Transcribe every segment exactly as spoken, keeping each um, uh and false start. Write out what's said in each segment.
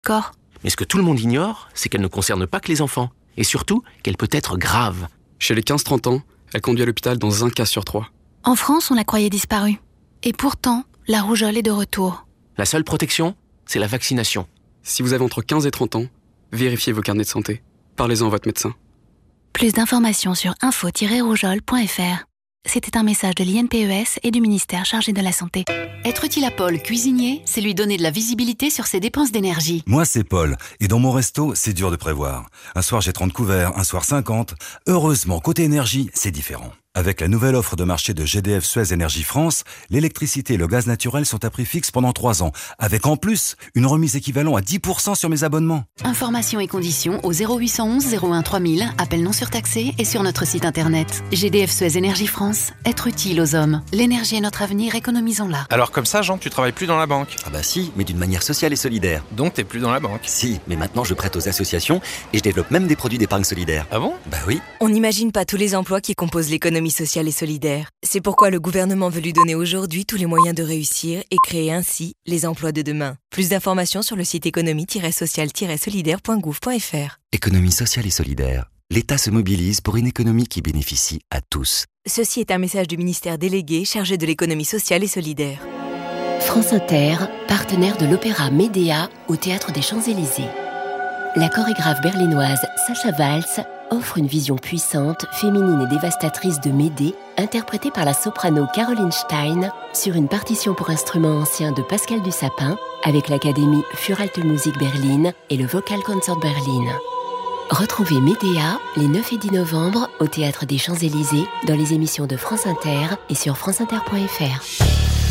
D'accord. Mais ce que tout le monde ignore, c'est qu'elle ne concerne pas que les enfants. Et surtout, qu'elle peut être grave. Chez les quinze trente ans, elle conduit à l'hôpital dans un cas sur trois. En France, on la croyait disparue. Et pourtant, la rougeole est de retour. La seule protection, c'est la vaccination. Si vous avez entre quinze et trente ans, vérifiez vos carnets de santé. Parlez-en à votre médecin. Plus d'informations sur info tiret rougeole point f r. C'était un message de l'I N P E S et du ministère chargé de la Santé. Être utile à Paul, cuisinier, c'est lui donner de la visibilité sur ses dépenses d'énergie. Moi, c'est Paul. Et dans mon resto, c'est dur de prévoir. Un soir, j'ai trente couverts, un soir cinquante. Heureusement, côté énergie, c'est différent. Avec la nouvelle offre de marché de G D F Suez Énergie France, l'électricité et le gaz naturel sont à prix fixe pendant trois ans, avec en plus une remise équivalente à dix pour cent sur mes abonnements. Informations et conditions au zéro huit cent onze zéro un trois mille, appel non surtaxé et sur notre site internet. G D F Suez Énergie France, être utile aux hommes. L'énergie est notre avenir, économisons-la. Alors comme ça, Jean, tu travailles plus dans la banque? Ah bah si, mais d'une manière sociale et solidaire. Donc t'es plus dans la banque? Si, mais maintenant je prête aux associations et je développe même des produits d'épargne solidaire. Ah bon? Bah oui. On n'imagine pas tous les emplois qui composent l'économie sociale et solidaire. C'est pourquoi le gouvernement veut lui donner aujourd'hui tous les moyens de réussir et créer ainsi les emplois de demain. Plus d'informations sur le site économie-sociale-solidaire point gouv point f r. Économie sociale et solidaire. L'État se mobilise pour une économie qui bénéficie à tous. Ceci est un message du ministère délégué chargé de l'économie sociale et solidaire. France Inter, partenaire de l'opéra Médéa au Théâtre des Champs-Élysées. La chorégraphe berlinoise Sacha Waltz offre une vision puissante, féminine et dévastatrice de Médée, interprétée par la soprano Caroline Stein sur une partition pour instruments anciens de Pascal Dussapin avec l'Académie für Alte Musik Berlin et le Vocal Concert Berlin. Retrouvez Médéa les neuf et dix novembre au Théâtre des Champs-Élysées dans les émissions de France Inter et sur franceinter point f r.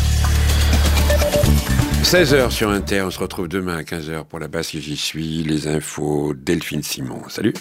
seize heures sur Inter, on se retrouve demain à quinze heures pour la base et j'y suis, les infos, Delphine Simon. Salut.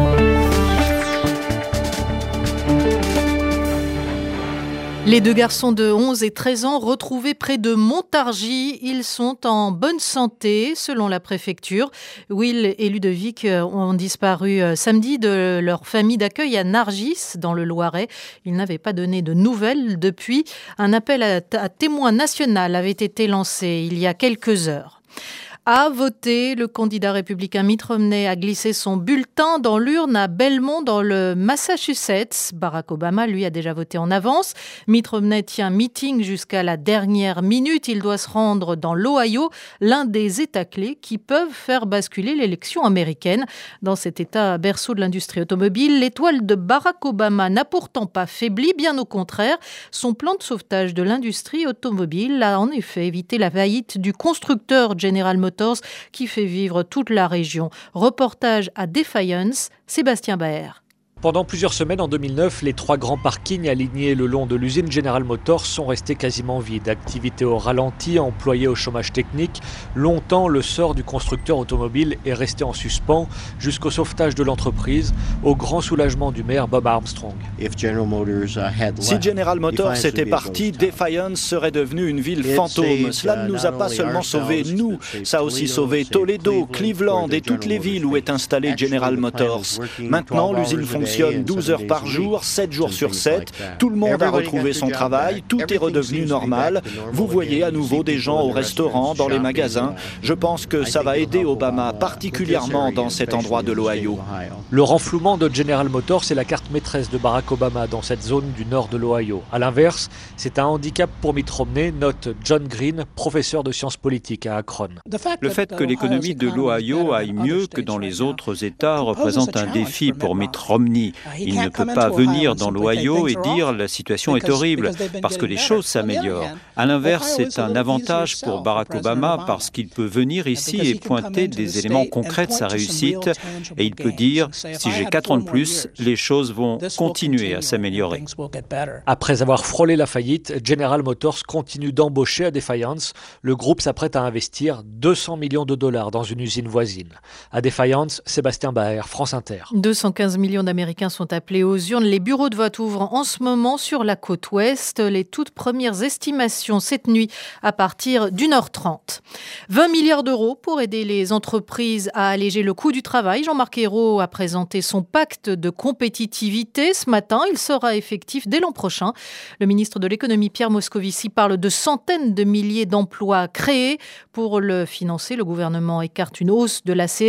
Les deux garçons de onze et treize ans retrouvés près de Montargis, ils sont en bonne santé selon la préfecture. Will et Ludovic ont disparu samedi de leur famille d'accueil à Nargis dans le Loiret. Ils n'avaient pas donné de nouvelles depuis. Un appel à, à témoin national avait été lancé il y a quelques heures. À voter, le candidat républicain Mitt Romney a glissé son bulletin dans l'urne à Belmont dans le Massachusetts. Barack Obama, lui, a déjà voté en avance. Mitt Romney tient meeting jusqu'à la dernière minute. Il doit se rendre dans l'Ohio, l'un des États clés qui peuvent faire basculer l'élection américaine. Dans cet État berceau de l'industrie automobile, l'étoile de Barack Obama n'a pourtant pas faibli, bien au contraire. Son plan de sauvetage de l'industrie automobile a en effet évité la faillite du constructeur General Motors qui fait vivre toute la région. Reportage à Defiance, Sébastien Baer. Pendant plusieurs semaines en deux mille neuf, les trois grands parkings alignés le long de l'usine General Motors sont restés quasiment vides. Activité au ralenti, employés au chômage technique. Longtemps, le sort du constructeur automobile est resté en suspens jusqu'au sauvetage de l'entreprise, au grand soulagement du maire Bob Armstrong. Si General Motors était parti, Defiance serait devenue une ville fantôme. Cela ne nous a pas seulement sauvés, nous. Ça a aussi sauvé Toledo, Cleveland et toutes les villes où est installé General Motors. Maintenant, l'usine fonctionne douze heures par jour, sept jours sur sept. Tout le monde a retrouvé son travail, tout est redevenu normal. Vous voyez à nouveau des gens au restaurant, dans les magasins. Je pense que ça va aider Obama, particulièrement dans cet endroit de l'Ohio. Le renflouement de General Motors est la carte maîtresse de Barack Obama dans cette zone du nord de l'Ohio. À l'inverse, c'est un handicap pour Mitt Romney, note John Green, professeur de sciences politiques à Akron. Le fait que l'économie de l'Ohio aille mieux que dans les autres États représente un défi pour Mitt Romney. Il ne peut pas venir dans l'Ohio et dire la situation est horrible, parce que les choses s'améliorent. À l'inverse, c'est un avantage pour Barack Obama parce qu'il peut venir ici et pointer des éléments concrets de sa réussite et il peut dire, si j'ai quatre ans de plus, les choses vont continuer à s'améliorer. Après avoir frôlé la faillite, General Motors continue d'embaucher à Defiance. Le groupe s'apprête à investir deux cents millions de dollars dans une usine voisine. À Defiance, Sébastien Baer, France Inter. deux cent quinze millions d'Américains Américains sont appelés aux urnes. Les bureaux de vote ouvrent en ce moment sur la côte ouest. Les toutes premières estimations cette nuit à partir d'une heure trente. vingt milliards d'euros pour aider les entreprises à alléger le coût du travail. Jean-Marc Ayrault a présenté son pacte de compétitivité ce matin. Il sera effectif dès l'an prochain. Le ministre de l'économie Pierre Moscovici parle de centaines de milliers d'emplois créés. Pour le financer, le gouvernement écarte une hausse de la C